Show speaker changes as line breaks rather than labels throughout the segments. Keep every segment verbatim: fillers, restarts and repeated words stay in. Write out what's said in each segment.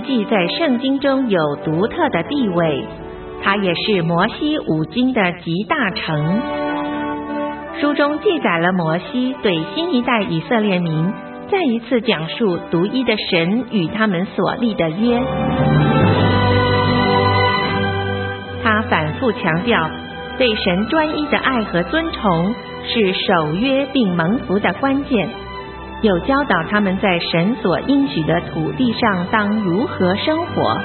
记在圣经中有独特的地位，它也是摩西五经的集大成。书中记载了摩西对新一代以色列民再一次讲述独一的神与他们所立的约。他反复强调，对神专一的爱和尊崇是守约并蒙福的关键，有教导他们在神所应许的土地上当如何生活。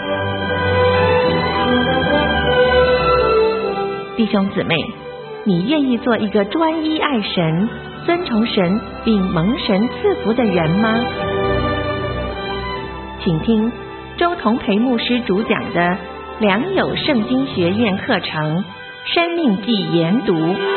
弟兄姊妹，你愿意做一个专一爱神、尊崇神并蒙神赐福的人吗？请听周同培牧师主讲的良友圣经学院课程《生命记》研读。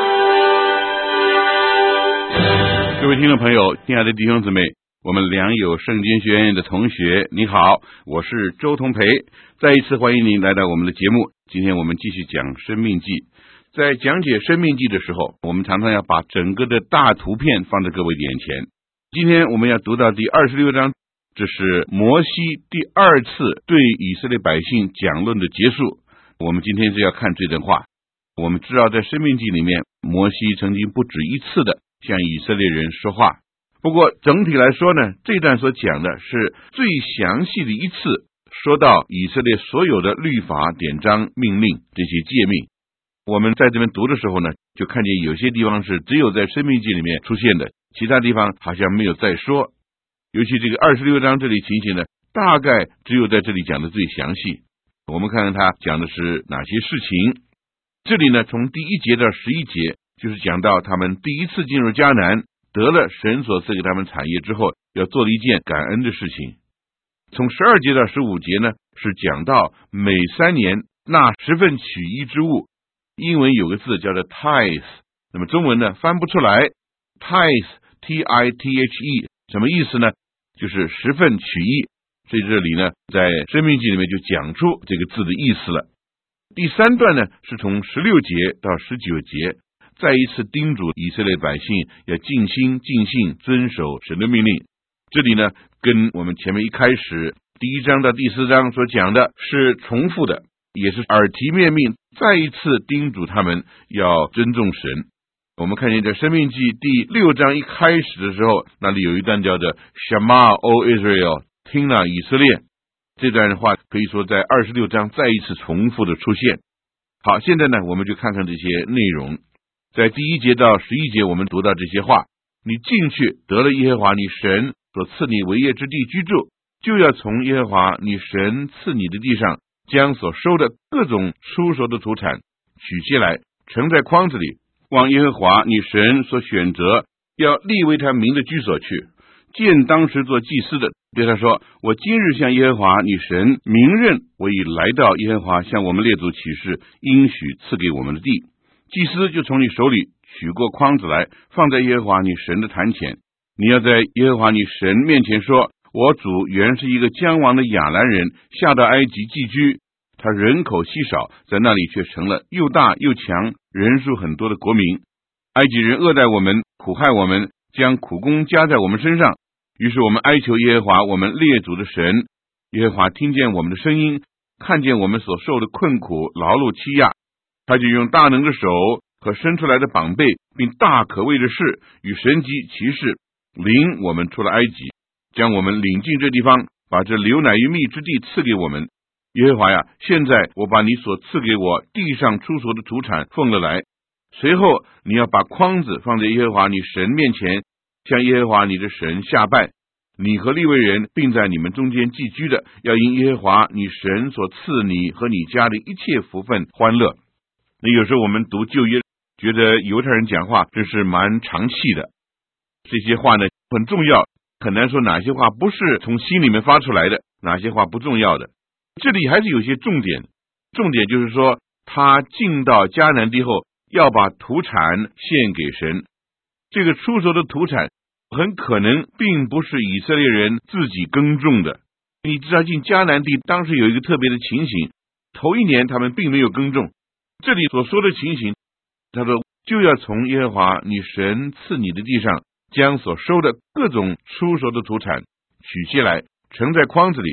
各位听众朋友，亲爱的弟兄姊妹，我们良友圣经学院的同学你好，我是周同培，再一次欢迎您来到我们的节目。今天我们继续讲《生命记》。在讲解《生命记》的时候，我们常常要把整个的大图片放在各位眼前。今天我们要读到第二十六章，这是摩西第二次对以色列百姓讲论的结束。我们今天是要看这段话。我们知道在《生命记》里面，摩西曾经不止一次的向以色列人说话。不过整体来说呢，这段所讲的是最详细的一次说到以色列所有的律法、典章、命令这些诫命。我们在这边读的时候呢，就看见有些地方是只有在《生命记》里面出现的，其他地方好像没有再说。尤其这个二十六章这里情形呢，大概只有在这里讲的最详细。我们看看他讲的是哪些事情。这里呢，从第一节到十一节，就是讲到他们第一次进入迦南，得了神所赐给他们产业之后，要做了一件感恩的事情。从十二节到十五节呢，是讲到每三年纳十份取一之物。英文有个字叫做 tithe， 那么中文呢翻不出来。 tithe T I T H E 什么意思呢？就是十份取一。所以这里呢，在生命记里面就讲出这个字的意思了。第三段呢，是从十六节到十九节，再一次叮嘱以色列百姓要尽心尽性遵守神的命令。这里呢，跟我们前面一开始第一章到第四章所讲的是重复的，也是耳提面命，再一次叮嘱他们要尊重神。我们看见在生命记第六章一开始的时候，那里有一段叫做 Shema O Israel， 听了以色列。这段话可以说在二十六章再一次重复的出现。好，现在呢，我们就看看这些内容。在第一节到十一节，我们读到这些话：你进去得了耶和华你神所赐你为业之地居住，就要从耶和华你神赐你的地上将所收的各种出熟的土产取下来，盛在筐子里，往耶和华你神所选择要立为他名的居所去。见当时做祭司的对他说：我今日向耶和华你神明认，我已来到耶和华向我们列祖起誓应许赐给我们的地。祭司就从你手里取过筐子来，放在耶和华你神的坛前。你要在耶和华你神面前说：我主原是一个将亡的亚兰人，下到埃及寄居，他人口稀少，在那里却成了又大又强，人数很多的国民。埃及人恶待我们，苦害我们，将苦工加在我们身上。于是我们哀求耶和华我们列祖的神，耶和华听见我们的声音，看见我们所受的困苦劳碌欺压，他就用大能的手和伸出来的膀臂，并大可畏的事与神迹奇事领我们出了埃及，将我们领进这地方，把这流奶与蜜之地赐给我们。耶和华呀，现在我把你所赐给我地上出熟的土产奉了来。随后你要把筐子放在耶和华你神面前，向耶和华你的神下拜。你和利未人并在你们中间寄居的，要因耶和华你神所赐你和你家的一切福分欢乐。那有时候我们读旧约，觉得犹太人讲话真是蛮长气的。这些话呢很重要，很难说哪些话不是从心里面发出来的，哪些话不重要的。这里还是有些重点，重点就是说他进到迦南地后，要把土产献给神。这个出熟的土产很可能并不是以色列人自己耕种的。你知道进迦南地当时有一个特别的情形，头一年他们并没有耕种。这里所说的情形，他说就要从耶和华你神赐你的地上，将所收的各种出熟的土产取下来，盛在筐子里，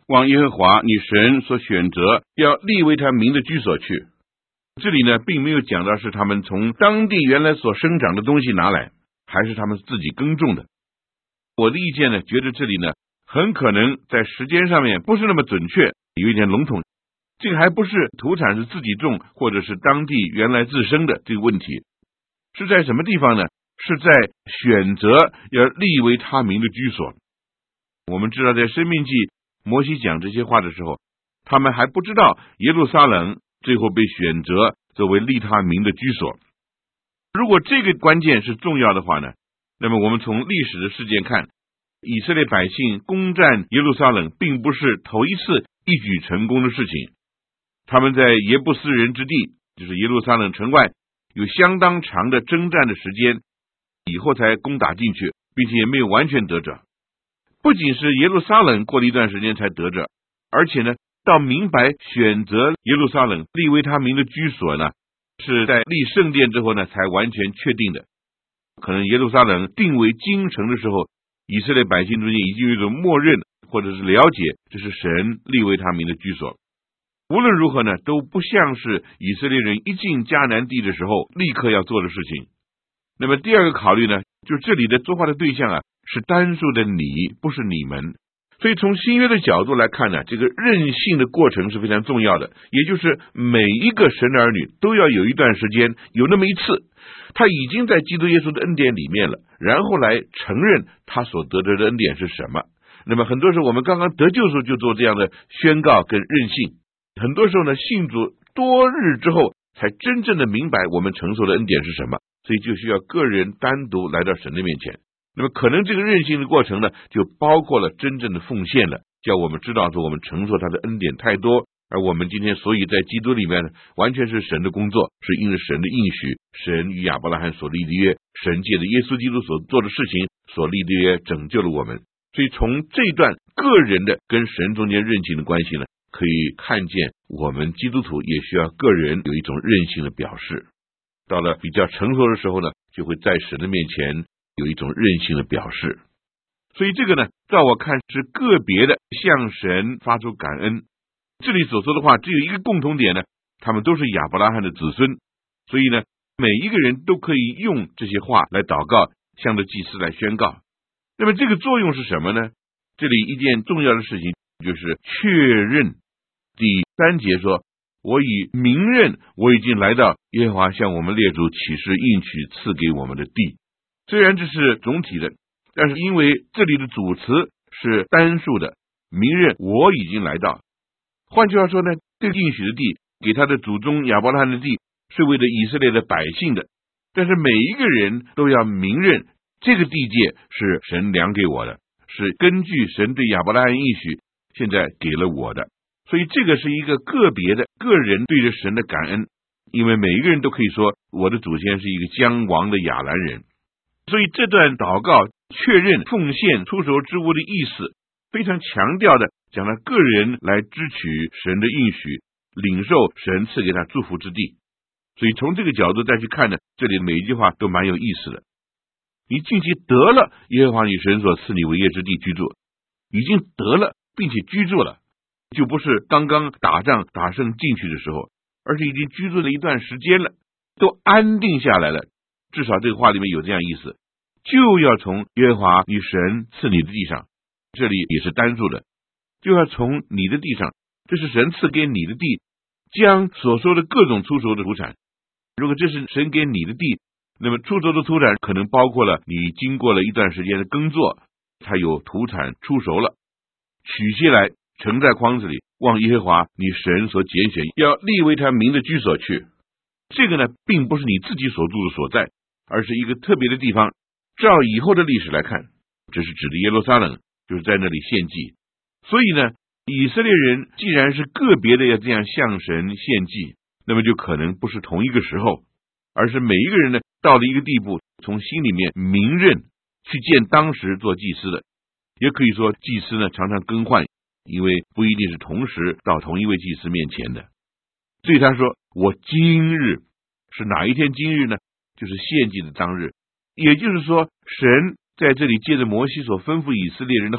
往耶和华你神所选择要立为他名的居所去。这里呢，并没有讲到是他们从当地原来所生长的东西拿来，还是他们自己耕种的。我的意见呢，觉得这里呢，很可能在时间上面不是那么准确，有一点笼统。这个还不是土产是自己种，或者是当地原来自生的这个问题，是在什么地方呢？是在选择要立为他名的居所。我们知道在申命记摩西讲这些话的时候，他们还不知道耶路撒冷最后被选择作为立他名的居所。如果这个关键是重要的话呢，那么我们从历史的事件看，以色列百姓攻占耶路撒冷并不是头一次一举成功的事情。他们在耶布斯人之地，就是耶路撒冷城外，有相当长的征战的时间，以后才攻打进去，并且也没有完全得着。不仅是耶路撒冷过了一段时间才得着，而且呢，到明白选择耶路撒冷立为他名的居所呢，是在立圣殿之后呢，才完全确定的。可能耶路撒冷定为京城的时候，以色列百姓中间已经有一种默认或者是了解，这是神立为他名的居所。无论如何呢，都不像是以色列人一进迦南地的时候立刻要做的事情。那么第二个考虑呢，就是这里的说话的对象啊，是单数的你，不是你们。所以从新约的角度来看呢，这个任性的过程是非常重要的，也就是每一个神的儿女都要有一段时间，有那么一次，他已经在基督耶稣的恩典里面了，然后来承认他所得着的恩典是什么。那么很多时候我们刚刚得救的时候就做这样的宣告跟任性，很多时候呢，信主多日之后才真正的明白我们承受的恩典是什么，所以就需要个人单独来到神的面前。那么可能这个任性的过程呢，就包括了真正的奉献了，叫我们知道说我们承受他的恩典太多，而我们今天所以在基督里面呢，完全是神的工作，是因为神的应许，神与亚伯拉罕所立的约，神借着耶稣基督所做的事情所立的约拯救了我们。所以从这段个人的跟神中间任性的关系呢，可以看见我们基督徒也需要个人有一种任性的表示。到了比较成熟的时候呢，就会在神的面前有一种任性的表示。所以这个呢，照我看是个别的向神发出感恩。这里所说的话只有一个共同点呢，他们都是亚伯拉罕的子孙，所以呢，每一个人都可以用这些话来祷告，向着祭司来宣告。那么这个作用是什么呢？这里一件重要的事情就是确认。第三节说，我以明认我已经来到耶和华向我们列祖起誓应许赐给我们的地。虽然这是总体的，但是因为这里的主词是单数的，明认我已经来到。换句话说呢，这个应许的地给他的祖宗亚伯拉罕的地是为了以色列的百姓的，但是每一个人都要明认这个地界是神量给我的，是根据神对亚伯拉罕应许现在给了我的。所以这个是一个个别的个人对着神的感恩，因为每一个人都可以说我的祖先是一个将亡的亚兰人。所以这段祷告确认奉献出手之物的意思，非常强调的讲了个人来支取神的应许，领受神赐给他祝福之地。所以从这个角度再去看呢，这里的每一句话都蛮有意思的。你近期得了耶和华你神所赐你为业之地居住，已经得了并且居住了，就不是刚刚打仗打胜进去的时候，而是已经居住了一段时间了，都安定下来了。至少这个话里面有这样意思，就要从耶和华你神赐你的地上，这里也是单数的，就要从你的地上，这是神赐给你的地，将所说的各种出熟的土产。如果这是神给你的地，那么出熟的土产可能包括了你经过了一段时间的耕作，才有土产出熟了，取下来盛在筐子里，往耶和华你神所拣选要立为他名的居所去。这个呢，并不是你自己所住的所在，而是一个特别的地方。照以后的历史来看，这是指的耶路撒冷，就是在那里献祭。所以呢，以色列人既然是个别的要这样向神献祭，那么就可能不是同一个时候，而是每一个人呢，到了一个地步，从心里面明认去见当时做祭司的。也可以说祭司呢常常更换，因为不一定是同时到同一位祭司面前的。所以他说我今日是哪一天？今日呢，就是献祭的当日。也就是说，神在这里借着摩西所吩咐以色列人的话，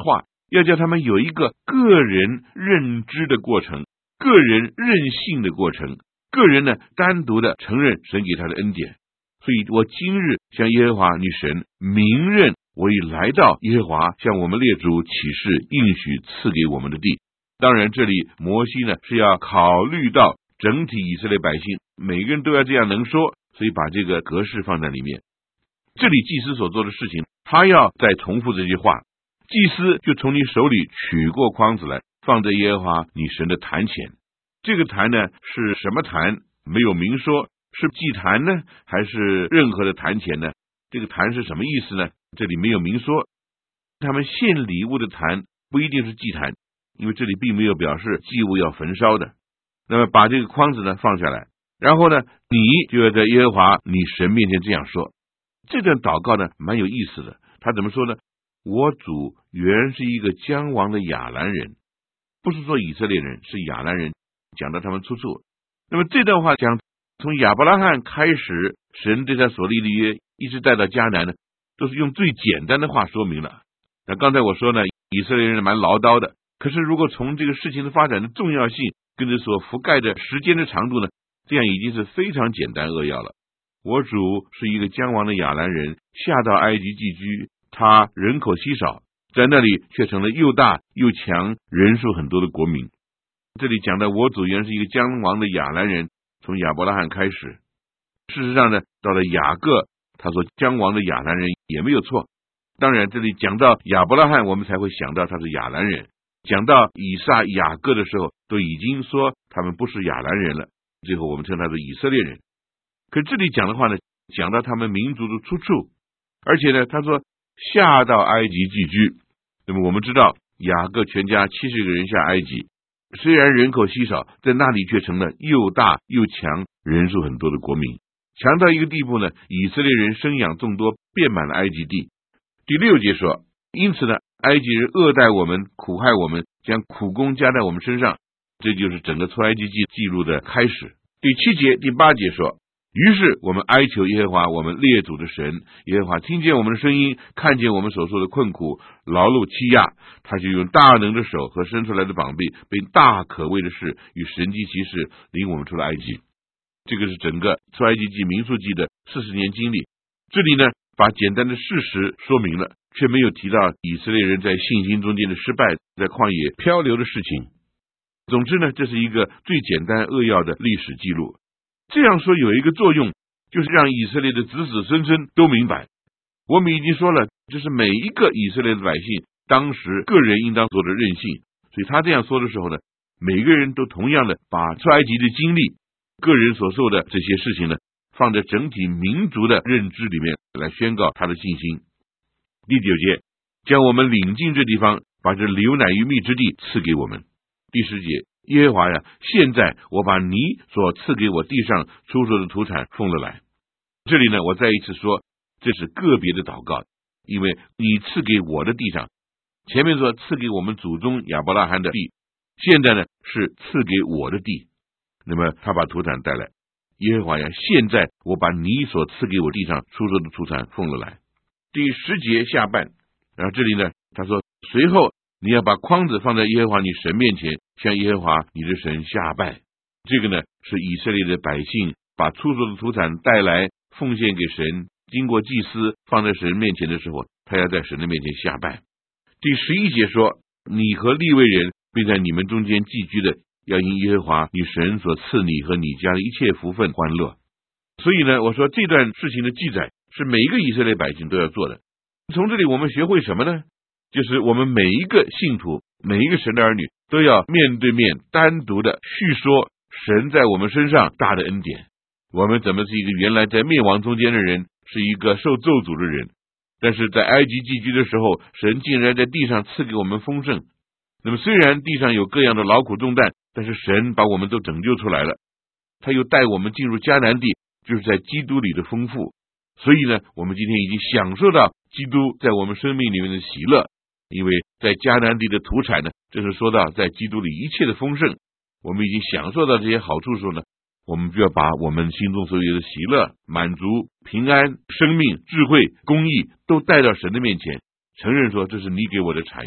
要叫他们有一个个人认知的过程，个人认信的过程，个人呢单独的承认神给他的恩典。所以我今日向耶和华女神明认，我已来到耶和华向我们列祖起誓应许赐给我们的地。当然这里摩西呢是要考虑到整体以色列百姓，每个人都要这样能说，所以把这个格式放在里面。这里祭司所做的事情，他要再重复这句话，祭司就从你手里取过筐子来，放在耶和华你神的坛前。这个坛呢是什么坛没有明说，是祭坛呢还是任何的坛前呢？这个坛是什么意思呢？这里没有明说。他们献礼物的坛不一定是祭坛，因为这里并没有表示祭物要焚烧的。那么把这个筐子呢放下来，然后呢你就要在耶和华你神面前这样说。这段祷告呢蛮有意思的，他怎么说呢？我主原是一个将亡的亚兰人，不是说以色列人，是亚兰人，讲到他们出处。那么这段话讲从亚伯拉罕开始，神对他所立的约一直带到迦南呢，都是用最简单的话说明了。那刚才我说呢，以色列人蛮唠叨的，可是如果从这个事情的发展的重要性跟着所覆盖的时间的长度呢，这样已经是非常简单扼要了。我主是一个将亡的亚兰人，下到埃及寄居，他人口稀少，在那里却成了又大又强人数很多的国民。这里讲的我主原是一个将亡的亚兰人，从亚伯拉罕开始。事实上呢，到了雅各，他说将亡的亚兰人也没有错。当然这里讲到亚伯拉罕，我们才会想到他是亚兰人，讲到以撒雅各的时候，都已经说他们不是亚兰人了，最后我们称他是以色列人。可这里讲的话呢，讲到他们民族的出处，而且呢他说下到埃及寄居。那么我们知道雅各全家七十个人下埃及，虽然人口稀少，在那里却成了又大又强人数很多的国民，强到一个地步呢，以色列人生养众多，遍满了埃及地。第六节说，因此呢埃及人恶待我们，苦害我们，将苦工加在我们身上。这就是整个出埃及记记录的开始。第七节第八节说，于是我们哀求耶和华我们列祖的神，耶和华听见我们的声音，看见我们所受的困苦劳碌欺压，他就用大能的手和伸出来的膀臂，被大可畏的事与神迹奇事领我们出了埃及。这个是整个出埃及记民数记的四十年经历。这里呢把简单的事实说明了，却没有提到以色列人在信心中间的失败，在旷野漂流的事情。总之呢，这是一个最简单扼要的历史记录。这样说有一个作用，就是让以色列的子子孙孙都明白，我们已经说了，这是每一个以色列的百姓当时个人应当做的任性。所以他这样说的时候呢，每个人都同样的把出埃及的经历，个人所受的这些事情呢，放在整体民族的认知里面来宣告他的信心。第九节，将我们领进这地方，把这流奶与蜜之地赐给我们。第十节，耶和华呀，现在我把你所赐给我地上出熟的土产奉了来。这里呢，我再一次说，这是个别的祷告，因为你赐给我的地上，前面说赐给我们祖宗亚伯拉罕的地，现在呢是赐给我的地。那么他把土产带来，耶和华呀，现在我把你所赐给我地上出熟的土产奉了来。第十节下半，然后这里呢，他说随后你要把筐子放在耶和华你神面前，向耶和华你的神下拜。这个呢是以色列的百姓把出熟的土产带来奉献给神，经过祭司放在神面前的时候，他要在神的面前下拜。第十一节说，你和利未人并在你们中间寄居的，要因耶和华你神所赐你和你家的一切福分欢乐。所以呢，我说这段事情的记载是每一个以色列百姓都要做的。从这里我们学会什么呢？就是我们每一个信徒，每一个神的儿女，都要面对面单独的叙说神在我们身上大的恩典。我们怎么是一个原来在灭亡中间的人，是一个受咒诅的人，但是在埃及寄居的时候，神竟然在地上赐给我们丰盛。那么虽然地上有各样的劳苦重担，但是神把我们都拯救出来了，他又带我们进入迦南地，就是在基督里的丰富。所以呢，我们今天已经享受到基督在我们生命里面的喜乐，因为在迦南地的土产呢，这是说到在基督里一切的丰盛，我们已经享受到这些好处的时候呢，我们就要把我们心中所有的喜乐、满足、平安、生命、智慧、公义都带到神的面前，承认说这是你给我的产业，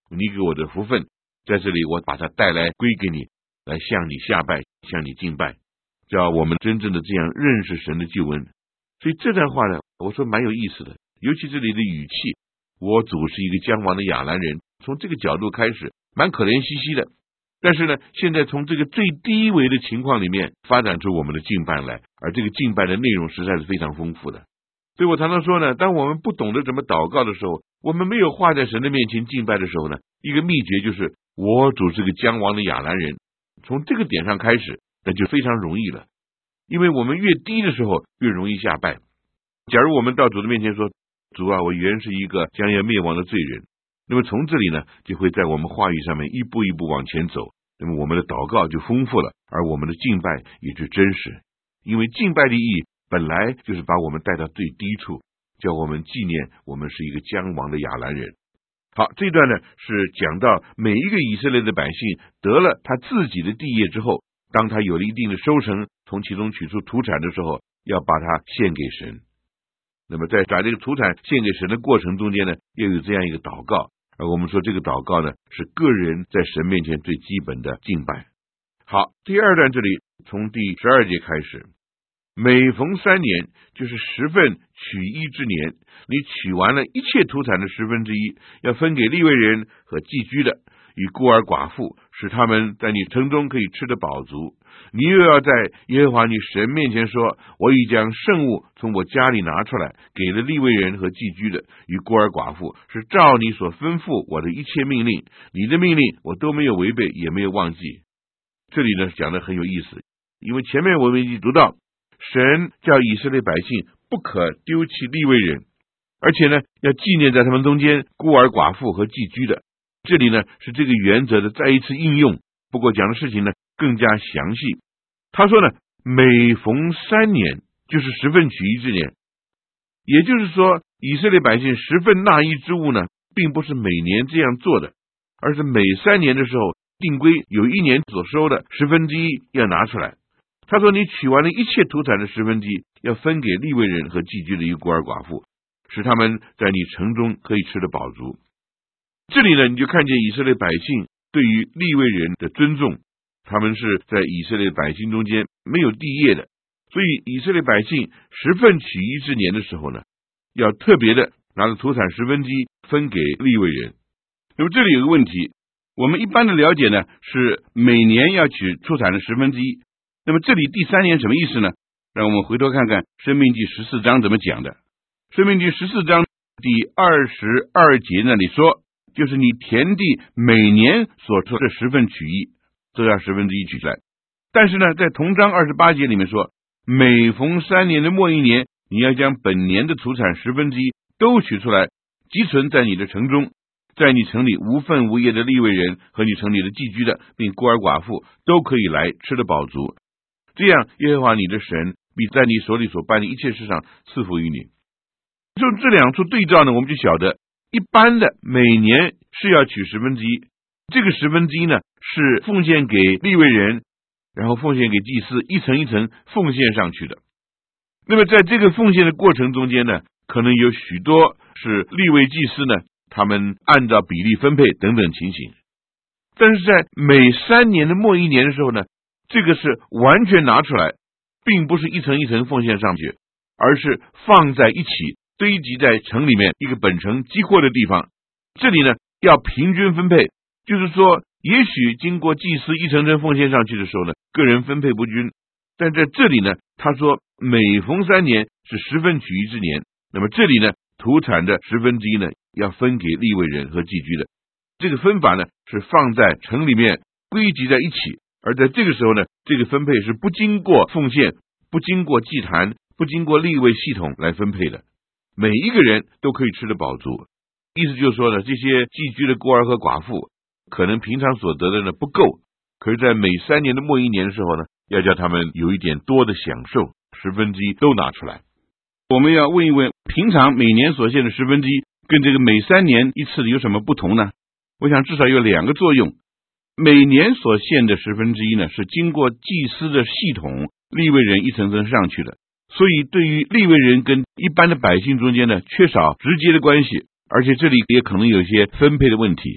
你给我的福分，在这里我把它带来归给你，来向你下拜，向你敬拜，叫我们真正的这样认识神的救恩。所以这段话呢，我说蛮有意思的，尤其这里的语气，我祖是一个将亡的亚兰人，从这个角度开始蛮可怜兮兮的，但是呢，现在从这个最低微的情况里面发展出我们的敬拜来，而这个敬拜的内容实在是非常丰富的。所以我常常说呢，当我们不懂得怎么祷告的时候，我们没有话在神的面前敬拜的时候呢，一个秘诀就是我主是个将亡的亚兰人，从这个点上开始，那就非常容易了。因为我们越低的时候越容易下拜。假如我们到主的面前说，主啊，我原是一个将要灭亡的罪人，那么从这里呢，就会在我们话语上面一步一步往前走，那么我们的祷告就丰富了，而我们的敬拜也就真实。因为敬拜的意义本来就是把我们带到最低处，叫我们纪念我们是一个将亡的亚兰人。好，这段呢是讲到每一个以色列的百姓得了他自己的地业之后，当他有了一定的收成，从其中取出土产的时候，要把它献给神。那么在把这个土产献给神的过程中间呢，又有这样一个祷告，而我们说这个祷告呢，是个人在神面前最基本的敬拜。好，第二段这里从第十二节开始，每逢三年，就是十分取一之年，你取完了一切土产的十分之一，要分给利未人和寄居的与孤儿寡妇，使他们在你城中可以吃得饱足。你又要在耶和华你神面前说，我已将圣物从我家里拿出来，给了利未人和寄居的与孤儿寡妇，是照你所吩咐我的一切命令，你的命令我都没有违背，也没有忘记。这里呢讲得很有意思，因为前面我们已经读到，神叫以色列百姓不可丢弃利未人，而且呢要纪念在他们中间孤儿寡妇和寄居的。这里呢是这个原则的再一次应用，不过讲的事情呢更加详细。他说呢，每逢三年，就是十分取一之年，也就是说以色列百姓十分纳一之物呢，并不是每年这样做的，而是每三年的时候定规，有一年所收的十分之一要拿出来。他说你取完了一切土产的十分之一，要分给利未人和寄居的一个孤儿寡妇，使他们在你城中可以吃得饱足。这里呢，你就看见以色列百姓对于利未人的尊重，他们是在以色列百姓中间没有地业的，所以以色列百姓十分取一之年的时候呢，要特别的拿着土产十分之一分给利未人。那么这里有个问题，我们一般的了解呢是每年要取出产的十分之一，那么这里第三年什么意思呢？让我们回头看看申命记十四章怎么讲的。申命记十四章第二十二节那里说，就是你田地每年所出的十分取一，都要十分之一取出来。但是呢，在同章二十八节里面说，每逢三年的末一年，你要将本年的土产十分之一都取出来，积存在你的城中，在你城里无分无业的利未人和你城里的寄居的，并孤儿寡妇都可以来吃得饱足。这样耶和华你的神必在你手里所办的一切事上赐福于你。就这两处对照呢，我们就晓得一般的每年是要取十分之一，这个十分之一呢是奉献给利未人，然后奉献给祭司，一层一层奉献上去的。那么在这个奉献的过程中间呢，可能有许多是利未祭司呢，他们按照比例分配等等情形。但是在每三年的末一年的时候呢，这个是完全拿出来，并不是一层一层奉献上去，而是放在一起堆积在城里面一个本城积货的地方。这里呢要平均分配，就是说也许经过祭司一层层奉献上去的时候呢，个人分配不均，但在这里呢他说每逢三年是十分取一之年，那么这里呢土产的十分之一呢要分给利未人和寄居的。这个分法呢是放在城里面归集在一起，而在这个时候呢，这个分配是不经过奉献，不经过祭坛，不经过利未系统来分配的，每一个人都可以吃得饱足。意思就是说呢，这些寄居的孤儿和寡妇可能平常所得的呢不够，可是在每三年的末一年的时候呢，要叫他们有一点多的享受，十分之一都拿出来。我们要问一问，平常每年所献的十分之一跟这个每三年一次的有什么不同呢？我想至少有两个作用。每年所献的十分之一呢，是经过祭司的系统，利未人一层层上去的，所以对于利未人跟一般的百姓中间呢，缺少直接的关系，而且这里也可能有一些分配的问题。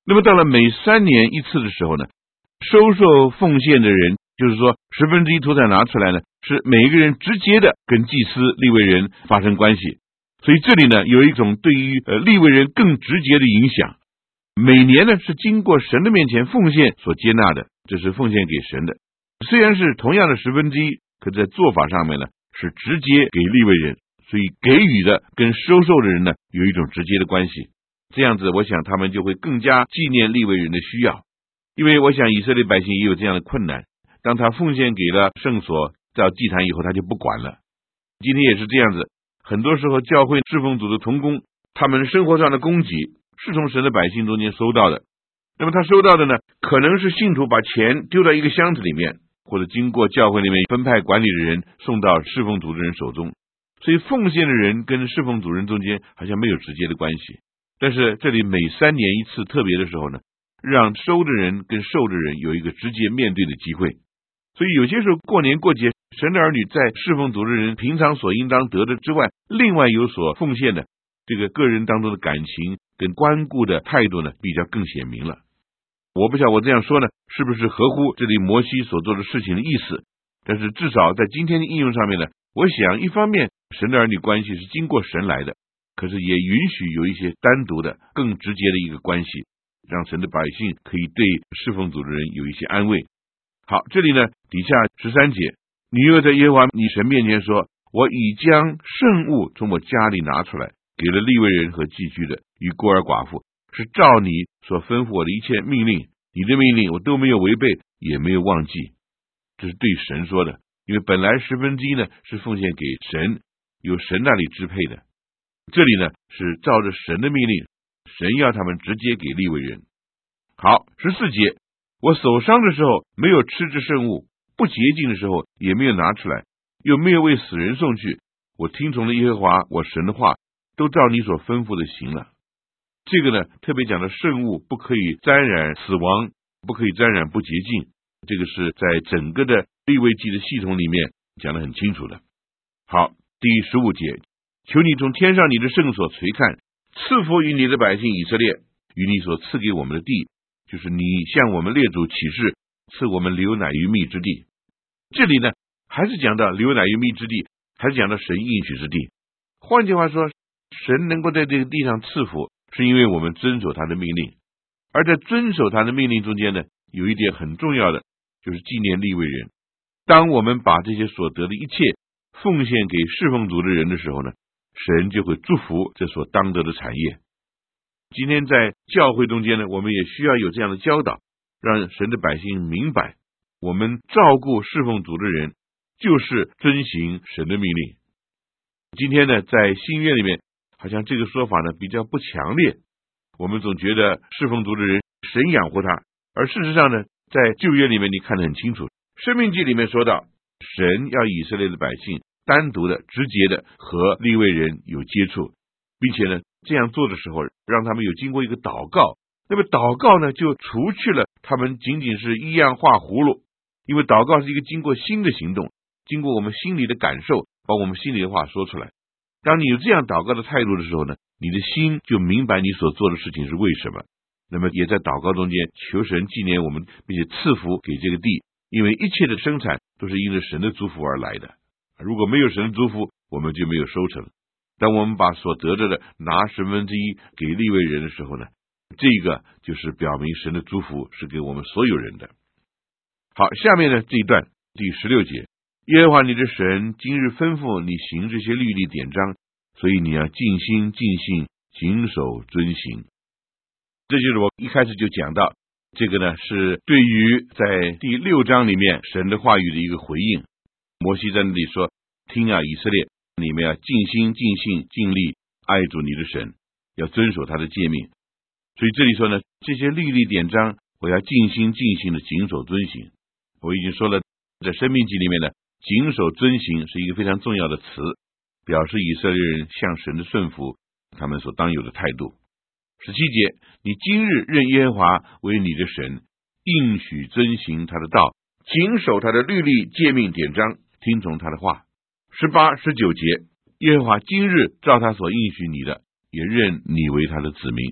那么到了每三年一次的时候呢，收受奉献的人，就是说十分之一土产拿出来呢，是每一个人直接的跟祭司利未人发生关系。所以这里呢有一种对于呃利未人更直接的影响。每年呢是经过神的面前奉献所接纳的，这是奉献给神的。虽然是同样的十分之一，可在做法上面呢是直接给利未人，所以给予的跟收受的人呢有一种直接的关系。这样子我想他们就会更加纪念利未人的需要。因为我想以色列百姓也有这样的困难，当他奉献给了圣所到祭坛以后，他就不管了。今天也是这样子，很多时候教会侍奉组的同工，他们生活上的供给是从神的百姓中间收到的。那么他收到的呢，可能是信徒把钱丢到一个箱子里面，或者经过教会里面分派管理的人送到侍奉组的人手中。所以奉献的人跟侍奉组人中间好像没有直接的关系。但是这里每三年一次特别的时候呢，让收的人跟受的人有一个直接面对的机会。所以有些时候过年过节，神的儿女在侍奉组的人平常所应当得的之外，另外有所奉献的，这个个人当中的感情跟关顾的态度呢，比较更显明了。我不晓得我这样说呢，是不是合乎这里摩西所做的事情的意思？但是至少在今天的应用上面呢，我想一方面神的儿女关系是经过神来的，可是也允许有一些单独的更直接的一个关系，让神的百姓可以对侍奉组的人有一些安慰。好，这里呢底下十三节，你又在耶和华你神面前说，我已将圣物从我家里拿出来，给了利未人和寄居的与孤儿寡妇，是照你所吩咐我的一切命令，你的命令我都没有违背，也没有忘记。这是对神说的，因为本来十分之一呢是奉献给神，由神那里支配的。这里呢是照着神的命令，神要他们直接给利未人。好，十四节，我守伤的时候没有吃这圣物，不洁净的时候也没有拿出来，又没有为死人送去，我听从了耶和华我神的话，都照你所吩咐的行了。这个呢特别讲的圣物不可以沾染死亡，不可以沾染不洁净，这个是在整个的利未记的系统里面讲得很清楚的。好，第十五节，求你从天上你的圣所垂看，赐福于你的百姓以色列，与你所赐给我们的地，就是你向我们列祖起誓赐我们流奶与蜜之地。这里呢还是讲到流奶与蜜之地，还是讲到神应许之地。换句话说，神能够在这个地上赐福，是因为我们遵守他的命令。而在遵守他的命令中间呢，有一点很重要的，就是纪念利未人。当我们把这些所得的一切奉献给侍奉主的人的时候呢，神就会祝福这所当得的产业。今天在教会中间呢，我们也需要有这样的教导，让神的百姓明白，我们照顾侍奉主的人就是遵行神的命令。今天呢，在新约里面好像这个说法呢比较不强烈，我们总觉得侍奉主的人神养活他，而事实上呢，在旧约里面你看得很清楚，申命记里面说到，神要以色列的百姓单独的直接的和利未人有接触，并且呢这样做的时候让他们有经过一个祷告。那么祷告呢就除去了他们仅仅是一样画葫芦，因为祷告是一个经过心的行动，经过我们心里的感受，把我们心里的话说出来。当你有这样祷告的态度的时候呢，你的心就明白你所做的事情是为什么。那么也在祷告中间求神纪念我们，并且赐福给这个地，因为一切的生产都是因着神的祝福而来的。如果没有神的祝福，我们就没有收成。当我们把所得着的拿十分之一给利未人的时候呢，这个就是表明神的祝福是给我们所有人的。好，下面呢这一段第十六节，耶和华你的神今日吩咐你行这些律例典章，所以你要尽心尽性谨守遵行。这就是我一开始就讲到，这个呢是对于在第六章里面神的话语的一个回应。摩西在那里说，听啊以色列，你们要尽心尽性尽力爱主你的神，要遵守他的诫命。所以这里说呢，这些律例典章我要尽心尽性的谨守遵行。我已经说了，在申命记里面呢，谨守遵行是一个非常重要的词，表示以色列人向神的顺服，他们所当有的态度。十七节，你今日认耶和华为你的神，应许遵行他的道，谨守他的律例诫命典章，听从他的话。十八、十九节，耶和华今日照他所应许你的，也认你为他的子民。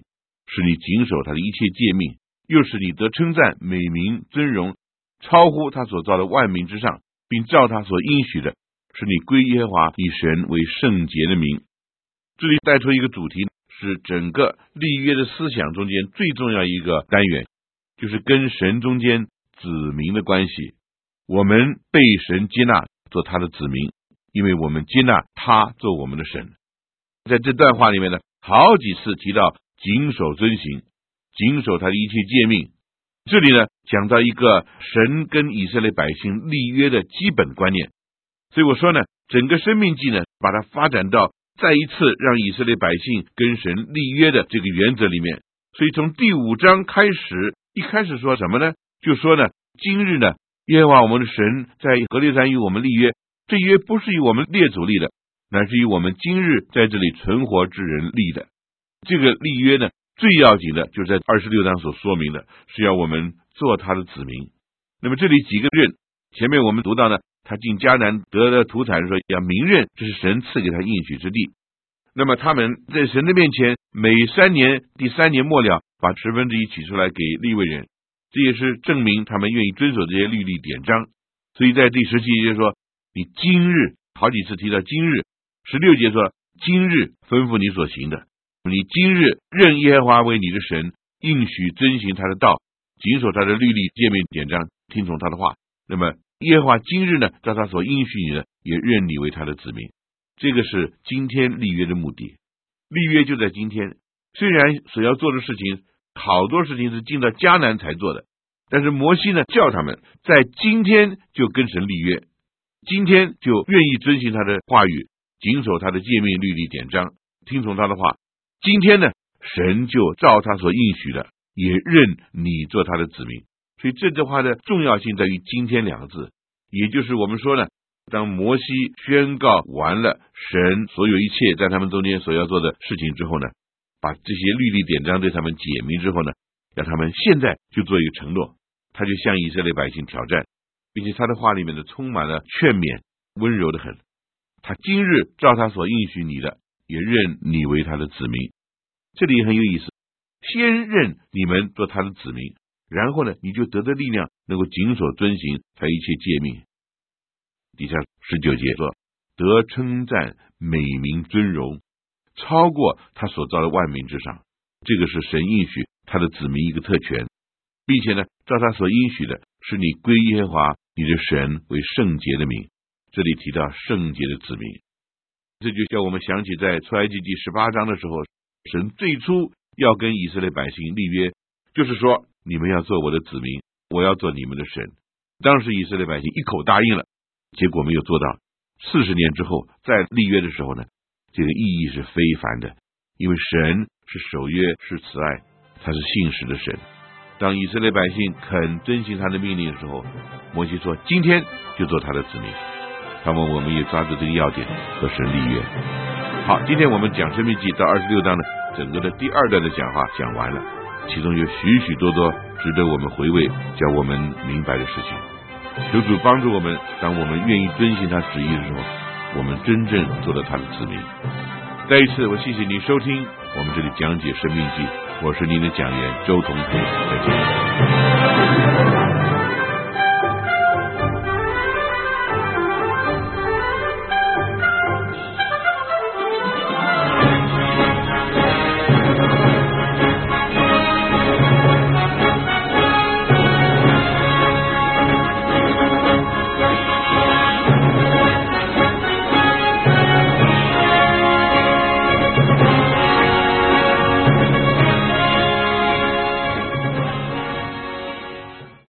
使你谨守他的一切诫命，又使你得称赞、美名、尊荣，超乎他所造的万民之上，并照他所应许的，使你归耶和华以神为圣洁的名。这里带出一个主题，是整个立约的思想中间最重要一个单元，就是跟神中间子民的关系。我们被神接纳做他的子民，因为我们接纳他做我们的神。在这段话里面呢，好几次提到谨守遵行，谨守他的一切诫命。这里呢，讲到一个神跟以色列百姓立约的基本观念。所以我说呢，整个申命记呢，把它发展到再一次让以色列百姓跟神立约的这个原则里面。所以从第五章开始，一开始说什么呢？就说呢，今日呢，耶和华我们的神在何烈山与我们立约，这约不是与我们列祖立的，乃是与我们今日在这里存活之人立的。这个立约呢，最要紧的就是在二十六章所说明的，是要我们做他的子民。那么这里几个人，前面我们读到呢，他进迦南得了土产，说要明认这是神赐给他应许之地。那么他们在神的面前，每三年第三年末了，把十分之一取出来给利未人，这也是证明他们愿意遵守这些律例典章。所以在第十七节说，你今日，好几次提到今日，十六节说今日吩咐你所行的，你今日认耶和华为你的神，应许遵行他的道，谨守他的律例诫命典章，听从他的话。那么耶和华今日呢，照他所应许你的，也认你为他的子民。这个是今天立约的目的。立约就在今天，虽然所要做的事情好多事情是进到迦南才做的，但是摩西呢，叫他们在今天就跟神立约，今天就愿意遵行他的话语，谨守他的诫命律例典章，听从他的话。今天呢，神就照他所应许的，也认你做他的子民。所以这句话的重要性在于今天两个字，也就是我们说呢，当摩西宣告完了神所有一切在他们中间所要做的事情之后呢，把这些律例典章对他们解明之后呢，让他们现在就做一个承诺，他就向以色列百姓挑战，并且他的话里面呢充满了劝勉，温柔的很。他今日照他所应许你的，也认你为他的子民。这里也很有意思，先认你们做他的子民，然后呢，你就得到力量，能够谨守遵行他一切诫命。底下十九节说，得称赞、美名、尊荣，超过他所造的万民之上。这个是神应许他的子民一个特权，并且呢，照他所应许的，是你归耶和华你的神为圣洁的名。这里提到圣洁的子民，这就叫我们想起在出埃及记十八章的时候，神最初要跟以色列百姓立约，就是说你们要做我的子民，我要做你们的神。当时以色列百姓一口答应了，结果没有做到。四十年之后再立约的时候呢，这个意义是非凡的，因为神是守约，是慈爱，他是信实的神。当以色列百姓肯遵行他的命令的时候，摩西说今天就做他的子民。那么我们也抓住这个要点和神立约。好，今天我们讲申命记到二十六章的整个的第二段的讲话讲完了，其中有许许多多值得我们回味叫我们明白的事情。求主帮助我们，当我们愿意遵行他旨意的时候，我们真正做了他的子民。再一次我谢谢你收听我们这里讲解申命记，我是您的讲员周同培，再见。